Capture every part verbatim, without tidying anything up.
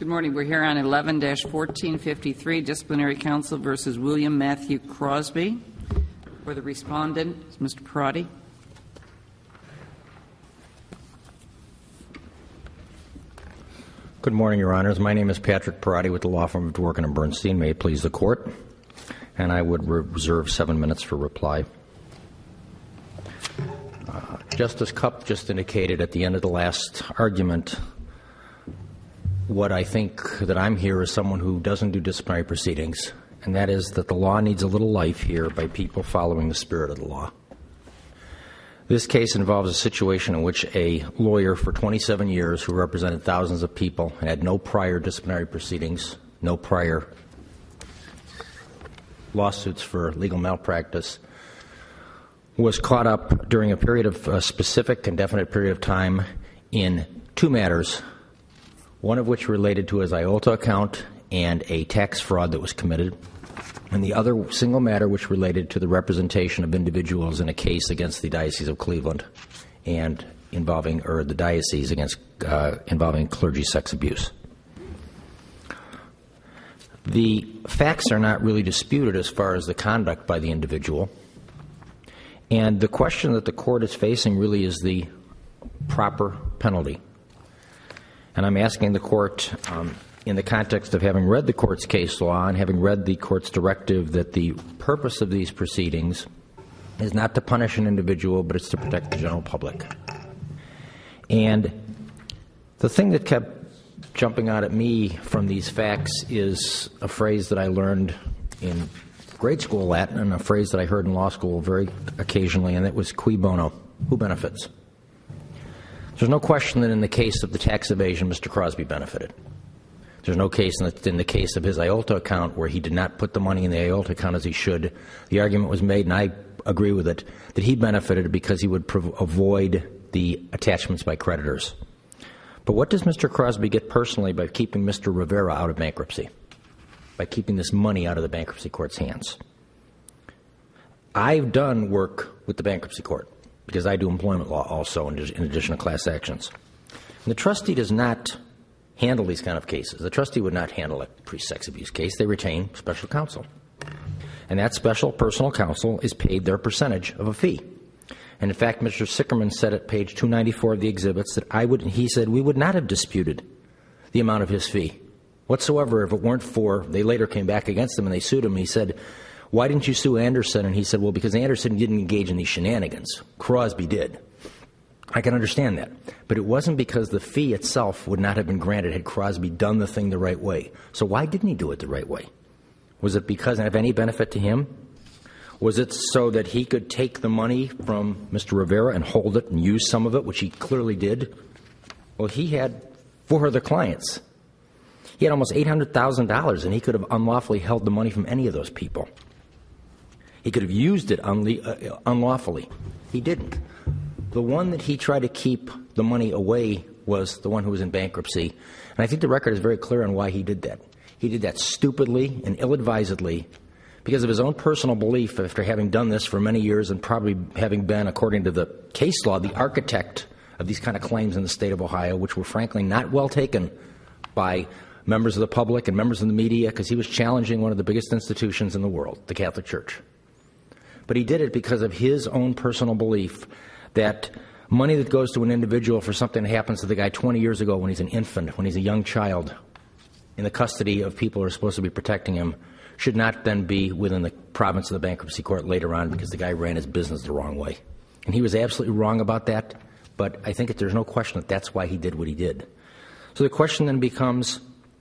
Good morning. We're here on eleven dash fourteen fifty-three, Disciplinary Counsel versus William Matthew Crosby. For the respondent, Mister Perotti. Good morning, Your Honors. My name is Patrick Perotti with the law firm of Dworkin and Bernstein. May it please the Court. And I would reserve seven minutes for reply. Uh, Justice Cupp just indicated at the end of the last argument what I think that I'm here as someone who doesn't do disciplinary proceedings, and that is that the law needs a little life here by people following the spirit of the law. This case involves a situation in which a lawyer for twenty-seven years who represented thousands of people and had no prior disciplinary proceedings, no prior lawsuits for legal malpractice, was caught up during a period of a specific and definite period of time in two matters, one of which related to his I O L T A account and a tax fraud that was committed, and the other single matter which related to the representation of individuals in a case against the Diocese of Cleveland and involving, or the diocese against, uh, involving clergy sex abuse. The facts are not really disputed as far as the conduct by the individual, and the question that the court is facing really is the proper penalty. And I'm asking the court, um, in the context of having read the court's case law and having read the court's directive, that the purpose of these proceedings is not to punish an individual, but it's to protect the general public. And the thing that kept jumping out at me from these facts is a phrase that I learned in grade school Latin and a phrase that I heard in law school very occasionally, and it was cui bono, who benefits? There's no question that in the case of the tax evasion, Mister Crosby benefited. There's no case in the, in the case of his I O L T A account where he did not put the money in the I O L T A account as he should. The argument was made, and I agree with it, that he benefited because he would prov- avoid the attachments by creditors. But what does Mister Crosby get personally by keeping Mister Rivera out of bankruptcy, by keeping this money out of the bankruptcy court's hands? I've done work with the bankruptcy court because I do employment law also in addition to class actions. And the trustee does not handle these kind of cases. The trustee would not handle a pre-sex abuse case. They retain special counsel. And that special personal counsel is paid their percentage of a fee. And in fact, Mister Sickerman said at page two ninety-four of the exhibits that I would, he said, we would not have disputed the amount of his fee whatsoever if it weren't for, they later came back against him and they sued him. He said, why didn't you sue Anderson? And he said, well, because Anderson didn't engage in these shenanigans. Crosby did. I can understand that. But it wasn't because the fee itself would not have been granted had Crosby done the thing the right way. So why didn't he do it the right way? Was it because of any benefit to him? Was it so that he could take the money from Mister Rivera and hold it and use some of it, which he clearly did? Well, he had four other clients. He had almost eight hundred thousand dollars, and he could have unlawfully held the money from any of those people. He could have used it unle- uh, unlawfully. He didn't. The one that he tried to keep the money away was the one who was in bankruptcy. And I think the record is very clear on why he did that. He did that stupidly and ill-advisedly because of his own personal belief after having done this for many years and probably having been, according to the case law, the architect of these kind of claims in the state of Ohio, which were frankly not well taken by members of the public and members of the media because he was challenging one of the biggest institutions in the world, the Catholic Church. But he did it because of his own personal belief that money that goes to an individual for something that happens to the guy twenty years ago when he's an infant, when he's a young child, in the custody of people who are supposed to be protecting him, should not then be within the province of the bankruptcy court later on because the guy ran his business the wrong way. And he was absolutely wrong about that, but I think that there's no question that that's why he did what he did. So the question then becomes,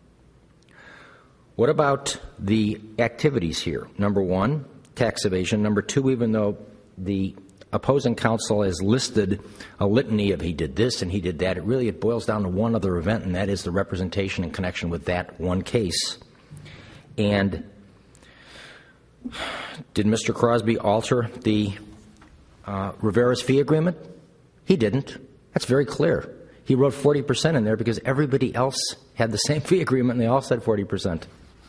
what about the activities here? Number one, tax evasion. Number two, even though the opposing counsel has listed a litany of he did this and he did that, it really it boils down to one other event, and that is the representation in connection with that one case. And did Mister Crosby alter the uh, Rivera's fee agreement? He didn't. That's very clear. He wrote forty percent in there because everybody else had the same fee agreement and they all said forty percent.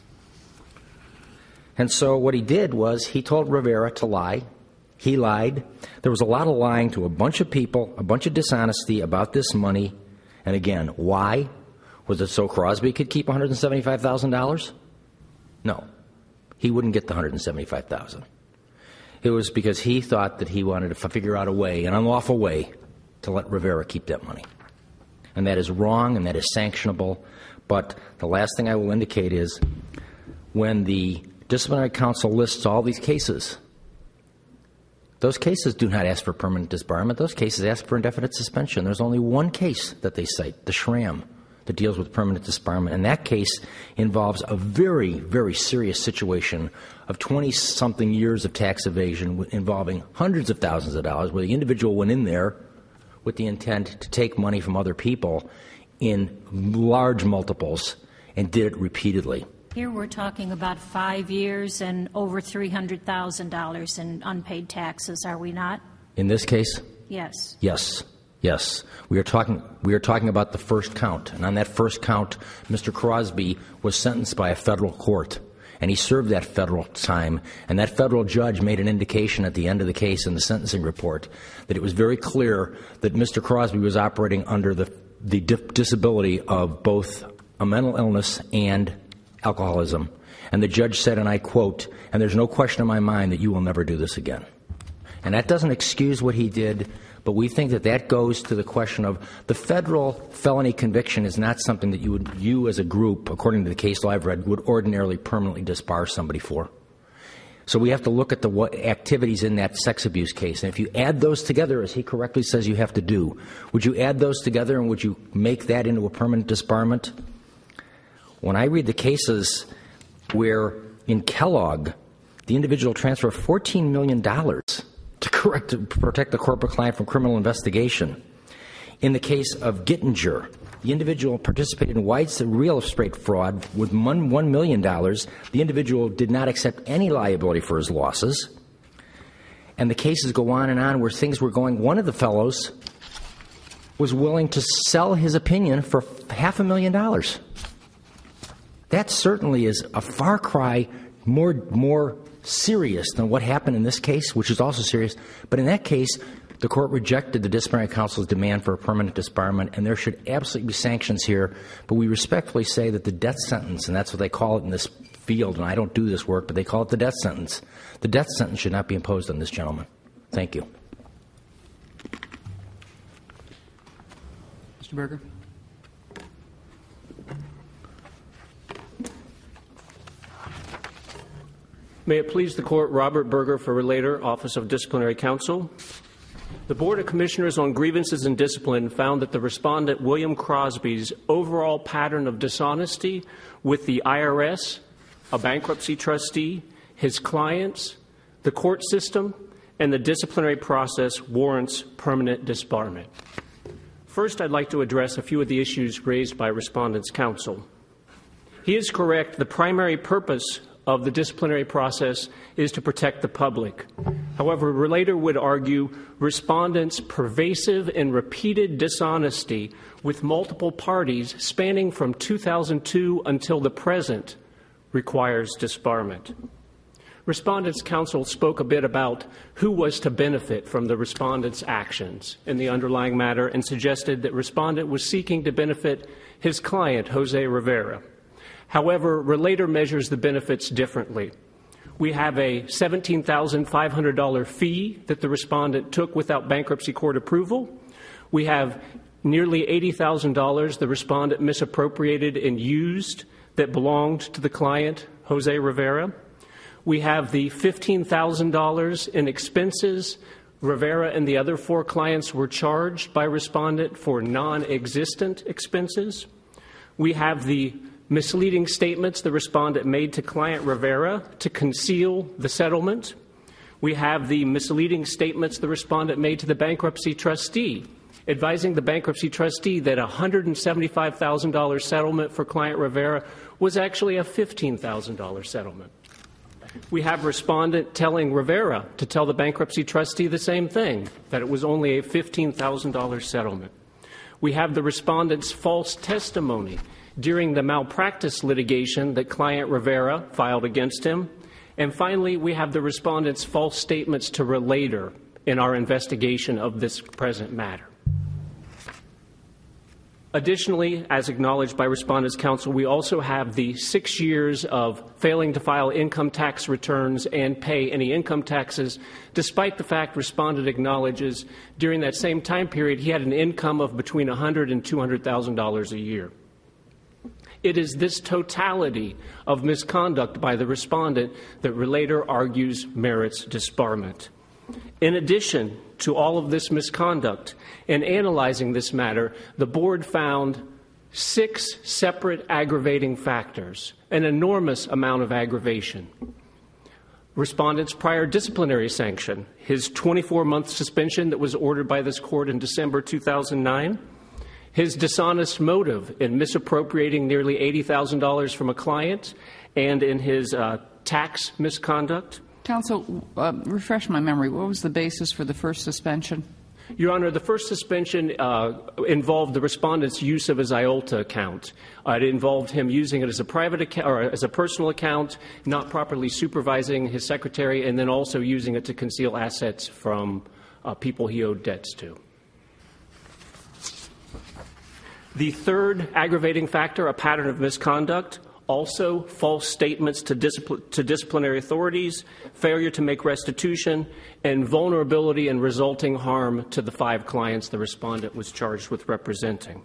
And so what he did was he told Rivera to lie. He lied. There was a lot of lying to a bunch of people, a bunch of dishonesty about this money. And again, why? Was it so Crosby could keep one hundred seventy-five thousand dollars? No. He wouldn't get the one hundred seventy-five thousand dollars. It was because he thought that he wanted to figure out a way, an unlawful way, to let Rivera keep that money. And that is wrong and that is sanctionable. But the last thing I will indicate is when the disciplinary council lists all these cases, those cases do not ask for permanent disbarment. Those cases ask for indefinite suspension. There's only one case that they cite, the Schramm, that deals with permanent disbarment. And that case involves a very, very serious situation of twenty-something years of tax evasion involving hundreds of thousands of dollars, where the individual went in there with the intent to take money from other people in large multiples and did it repeatedly. Here we're talking about five years and over three hundred thousand dollars in unpaid taxes, are we not? In this case? Yes. Yes. Yes. We are talking we are talking about the first count. And on that first count, Mister Crosby was sentenced by a federal court. And he served that federal time. And that federal judge made an indication at the end of the case in the sentencing report that it was very clear that Mister Crosby was operating under the, the di- disability of both a mental illness and alcoholism. And the judge said, and I quote, "And there's no question in my mind that you will never do this again." And that doesn't excuse what he did, but we think that that goes to the question of the federal felony conviction is not something that you would, you as a group, according to the case law I've read, would ordinarily permanently disbar somebody for. So we have to look at the what activities in that sex abuse case. And if you add those together, as he correctly says you have to do, would you add those together and would you make that into a permanent disbarment? When I read the cases where in Kellogg, the individual transferred fourteen million dollars to correct to protect the corporate client from criminal investigation. In the case of Gittinger, the individual participated in widespread real estate fraud with one million dollars. The individual did not accept any liability for his losses. And the cases go on and on where things were going. One of the fellows was willing to sell his opinion for half a million dollars. That certainly is a far cry more more serious than what happened in this case, which is also serious. But in that case, the court rejected the disciplinary counsel's demand for a permanent disbarment, and there should absolutely be sanctions here. But we respectfully say that the death sentence, and that's what they call it in this field, and I don't do this work, but they call it the death sentence. The death sentence should not be imposed on this gentleman. Thank you. Mister Berger. May it please the Court, Robert Berger for Relator, Office of Disciplinary Counsel. The Board of Commissioners on Grievances and Discipline found that the respondent, William Crosby's overall pattern of dishonesty with the I R S, a bankruptcy trustee, his clients, the court system, and the disciplinary process warrants permanent disbarment. First, I'd like to address a few of the issues raised by Respondent's counsel. He is correct. The primary purpose of the disciplinary process is to protect the public. However, Relator would argue Respondent's pervasive and repeated dishonesty with multiple parties spanning from two thousand two until the present requires disbarment. Respondent's counsel spoke a bit about who was to benefit from the Respondent's actions in the underlying matter and suggested that Respondent was seeking to benefit his client, Jose Rivera. However, Relator measures the benefits differently. We have a seventeen thousand five hundred dollars fee that the respondent took without bankruptcy court approval. We have nearly eighty thousand dollars the respondent misappropriated and used that belonged to the client, Jose Rivera. We have the fifteen thousand dollars in expenses Rivera and the other four clients were charged by respondent for non-existent expenses. We have the misleading statements the respondent made to client Rivera to conceal the settlement. We have the misleading statements the respondent made to the bankruptcy trustee, advising the bankruptcy trustee that a one hundred seventy-five thousand dollars settlement for client Rivera was actually a fifteen thousand dollars settlement. We have respondent telling Rivera to tell the bankruptcy trustee the same thing, that it was only a fifteen thousand dollars settlement. We have the respondent's false testimony during the malpractice litigation that client Rivera filed against him. And finally, we have the respondent's false statements to Relator in our investigation of this present matter. Additionally, as acknowledged by Respondents' Counsel, we also have the six years of failing to file income tax returns and pay any income taxes, despite the fact Respondent acknowledges during that same time period he had an income of between one hundred thousand dollars and two hundred thousand dollars a year. It is this totality of misconduct by the Respondent that Relator argues merits disbarment. In addition to all of this misconduct, in analyzing this matter, the Board found six separate aggravating factors, an enormous amount of aggravation. Respondent's prior disciplinary sanction, his twenty-four month suspension that was ordered by this Court in December two thousand nine, his dishonest motive in misappropriating nearly eighty thousand dollars from a client, and in his uh, tax misconduct. Counsel, uh, refresh my memory. What was the basis for the first suspension? Your Honor, the first suspension uh, involved the Respondent's use of his I O L T A account. Uh, it involved him using it as a private account or as a personal account, not properly supervising his secretary, and then also using it to conceal assets from uh, people he owed debts to. The third aggravating factor, a pattern of misconduct, also false statements to, discipl- to disciplinary authorities, failure to make restitution, and vulnerability and resulting harm to the five clients the Respondent was charged with representing.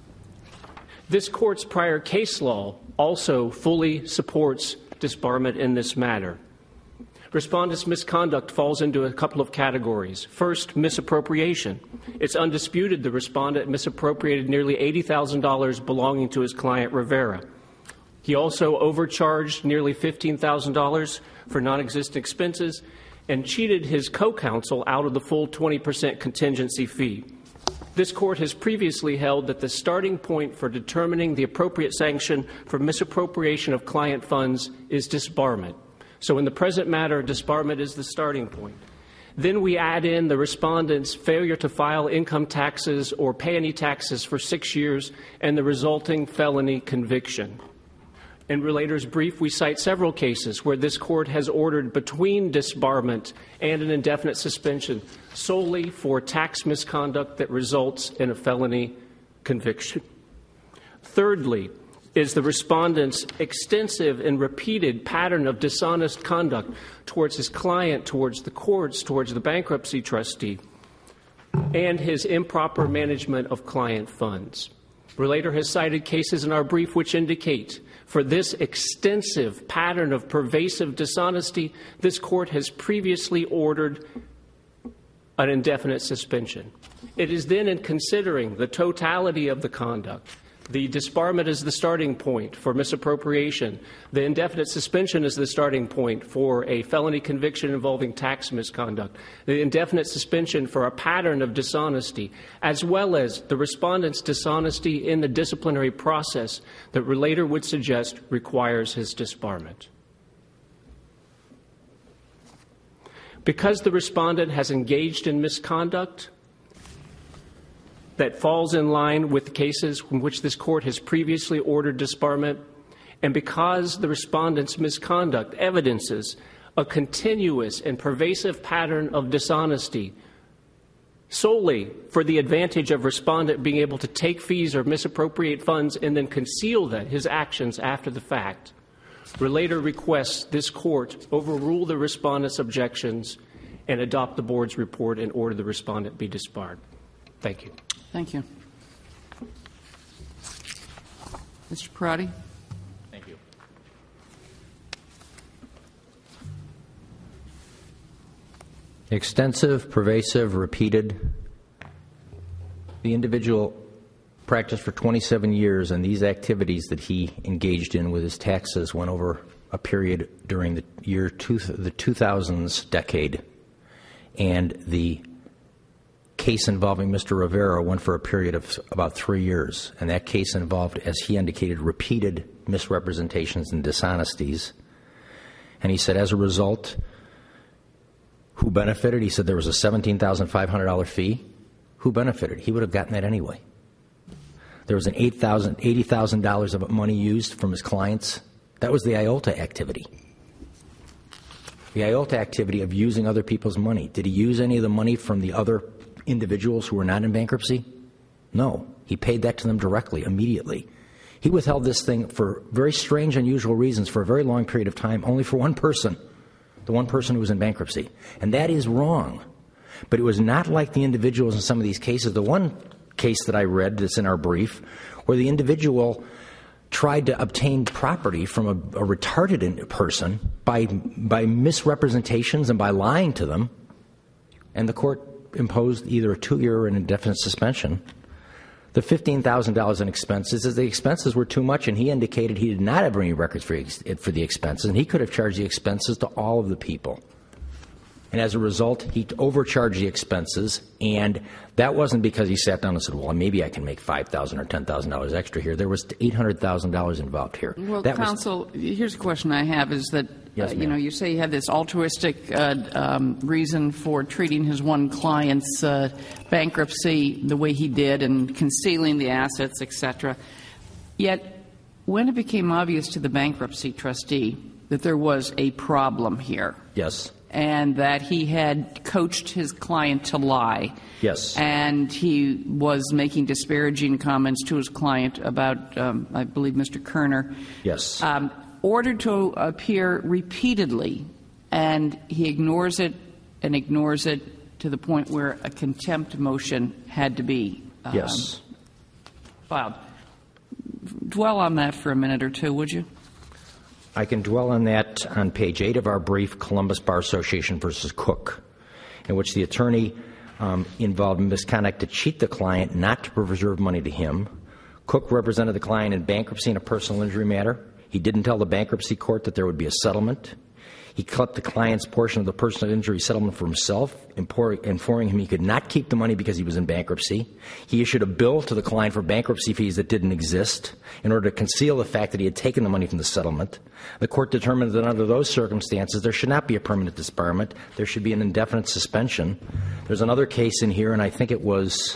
This Court's prior case law also fully supports disbarment in this matter. Respondent's misconduct falls into a couple of categories. First, misappropriation. It's undisputed the Respondent misappropriated nearly eighty thousand dollars belonging to his client Rivera. He also overcharged nearly fifteen thousand dollars for non-existent expenses and cheated his co-counsel out of the full twenty percent contingency fee. This Court has previously held that the starting point for determining the appropriate sanction for misappropriation of client funds is disbarment. So in the present matter, disbarment is the starting point. Then we add in the Respondent's failure to file income taxes or pay any taxes for six years and the resulting felony conviction. In Relator's brief, we cite several cases where this Court has ordered between disbarment and an indefinite suspension solely for tax misconduct that results in a felony conviction. Thirdly, is the Respondent's extensive and repeated pattern of dishonest conduct towards his client, towards the courts, towards the bankruptcy trustee, and his improper management of client funds. Relator has cited cases in our brief which indicate for this extensive pattern of pervasive dishonesty, this Court has previously ordered an indefinite suspension. It is then in considering the totality of the conduct, the disbarment is the starting point for misappropriation, the indefinite suspension is the starting point for a felony conviction involving tax misconduct, the indefinite suspension for a pattern of dishonesty, as well as the Respondent's dishonesty in the disciplinary process that Relator would suggest requires his disbarment. Because the Respondent has engaged in misconduct that falls in line with the cases in which this Court has previously ordered disbarment, and because the Respondent's misconduct evidences a continuous and pervasive pattern of dishonesty solely for the advantage of Respondent being able to take fees or misappropriate funds and then conceal that, his actions after the fact, Relator requests this Court overrule the Respondent's objections and adopt the Board's report and order the Respondent be disbarred. Thank you. Thank you. Mister Parati? Thank you. Extensive, pervasive, repeated. The individual practiced for twenty-seven years, and these activities that he engaged in with his taxes went over a period during the year two, the two thousands decade. And the case involving Mister Rivera went for a period of about three years, and that case involved, as he indicated, repeated misrepresentations and dishonesties. And he said, as a result, who benefited? He said there was a seventeen thousand five hundred dollars fee. Who benefited? He would have gotten that anyway. There was an eight thousand dollars, eighty thousand dollars of money used from his clients. That was the I O L T A activity. The I O L T A activity of using other people's money. Did he use any of the money from the other individuals who were not in bankruptcy? No. He paid that to them directly, immediately. He withheld this thing for very strange, unusual reasons for a very long period of time, only for one person, the one person who was in bankruptcy. And that is wrong. But it was not like the individuals in some of these cases. The one case that I read that's in our brief, where the individual tried to obtain property from a, a retarded person by, by misrepresentations and by lying to them, and the court imposed either a two-year or an indefinite suspension. The fifteen thousand dollars in expenses is the expenses were too much, and he indicated he did not have any records for, for the expenses, and he could have charged the expenses to all of the people. And as a result, he overcharged the expenses, and that wasn't because he sat down and said, well, maybe I can make five thousand dollars or ten thousand dollars extra here. There was eight hundred thousand dollars involved here. Well, that counsel, was, here's a question I have is that, yes, uh, you know, you say you had this altruistic uh, um, reason for treating his one client's uh, bankruptcy the way he did and concealing the assets, et cetera. Yet, when it became obvious to the bankruptcy trustee that there was a problem here. Yes. And that he had coached his client to lie. Yes. And he was making disparaging comments to his client about, um, I believe, Mister Kerner. Yes. Um, ordered to appear repeatedly, and he ignores it and ignores it to the point where a contempt motion had to be um, yes. filed. Dwell on that for a minute or two, would you? I can dwell on that on page eight of our brief, Columbus Bar Association versus Cook, in which the attorney um, involved misconduct to cheat the client, not to preserve money to him. Cook represented the client in bankruptcy in a personal injury matter. He didn't tell the bankruptcy court that there would be a settlement. He cut the client's portion of the personal injury settlement for himself, informing him he could not keep the money because he was in bankruptcy. He issued a bill to the client for bankruptcy fees that didn't exist in order to conceal the fact that he had taken the money from the settlement. The court determined that under those circumstances, there should not be a permanent disbarment. There should be an indefinite suspension. There's another case in here, and I think it was,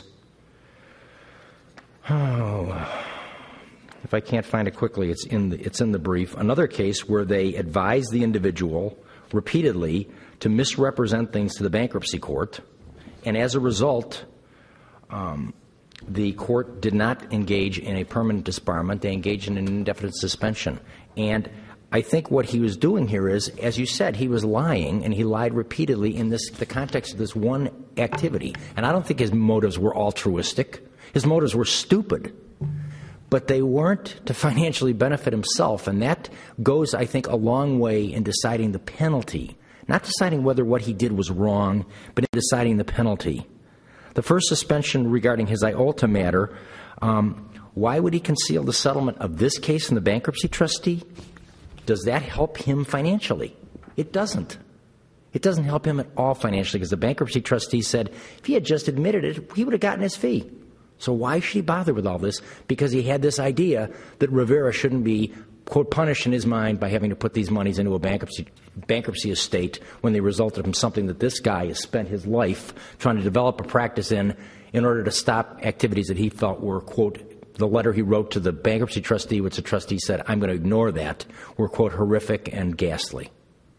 oh, if I can't find it quickly, it's in the, it's in the brief. Another case where they advised the individual repeatedly to misrepresent things to the bankruptcy court, and as a result, um, the court did not engage in a permanent disbarment. They engaged in an indefinite suspension. And I think what he was doing here is, as you said, he was lying, and he lied repeatedly in this the context of this one activity. And I don't think his motives were altruistic. His motives were stupid. But they weren't to financially benefit himself, and that goes, I think, a long way in deciding the penalty. Not deciding whether what he did was wrong, but in deciding the penalty. The first suspension regarding his I O L T A matter, um, why would he conceal the settlement of this case from the bankruptcy trustee? Does that help him financially? It doesn't. It doesn't help him at all financially, because the bankruptcy trustee said if he had just admitted it, he would have gotten his fee. So why should he bother with all this? Because he had this idea that Rivera shouldn't be, quote, punished in his mind by having to put these monies into a bankruptcy bankruptcy estate when they resulted from something that this guy has spent his life trying to develop a practice in in order to stop activities that he felt were, quote, the letter he wrote to the bankruptcy trustee, which the trustee said, I'm going to ignore that, were, quote, horrific and ghastly.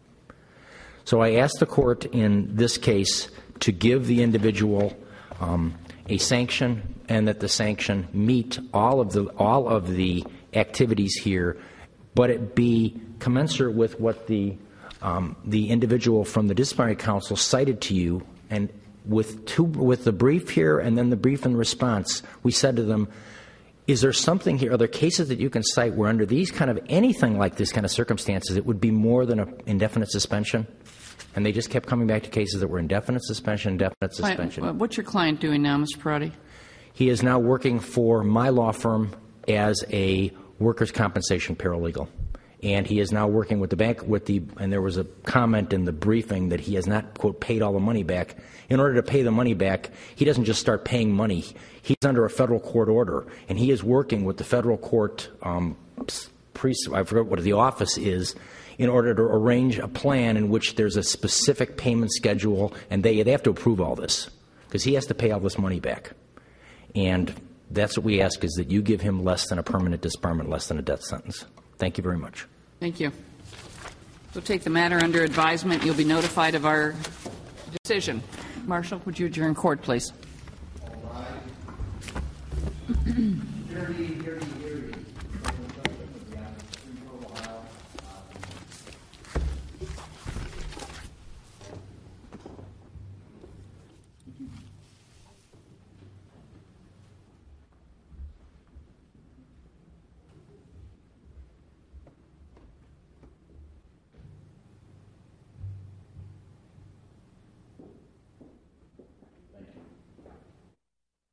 So I asked the court in this case to give the individual um, a sanction, and that the sanction meet all of the all of the activities here, but it be commensurate with what the um, the individual from the disciplinary council cited to you. And with two, with the brief here and then the brief in response, we said to them, is there something here, are there cases that you can cite where under these kind of anything like this kind of circumstances it would be more than an indefinite suspension? And they just kept coming back to cases that were indefinite suspension, indefinite suspension. Client, what's your client doing now, Mister Perotti? He is now working for my law firm as a workers' compensation paralegal. And he is now working with the bank, with the, and there was a comment in the briefing that he has not, quote, paid all the money back. In order to pay the money back, he doesn't just start paying money. He's under a federal court order, and he is working with the federal court, um, pre, I forget what the office is, in order to arrange a plan in which there's a specific payment schedule, and they, they have to approve all this, because he has to pay all this money back. And that's what we ask, is that you give him less than a permanent disbarment, less than a death sentence. Thank you very much. Thank you. We'll take the matter under advisement. You'll be notified of our decision. Marshal, would you adjourn court, please? Hear ye, hear ye, hear ye.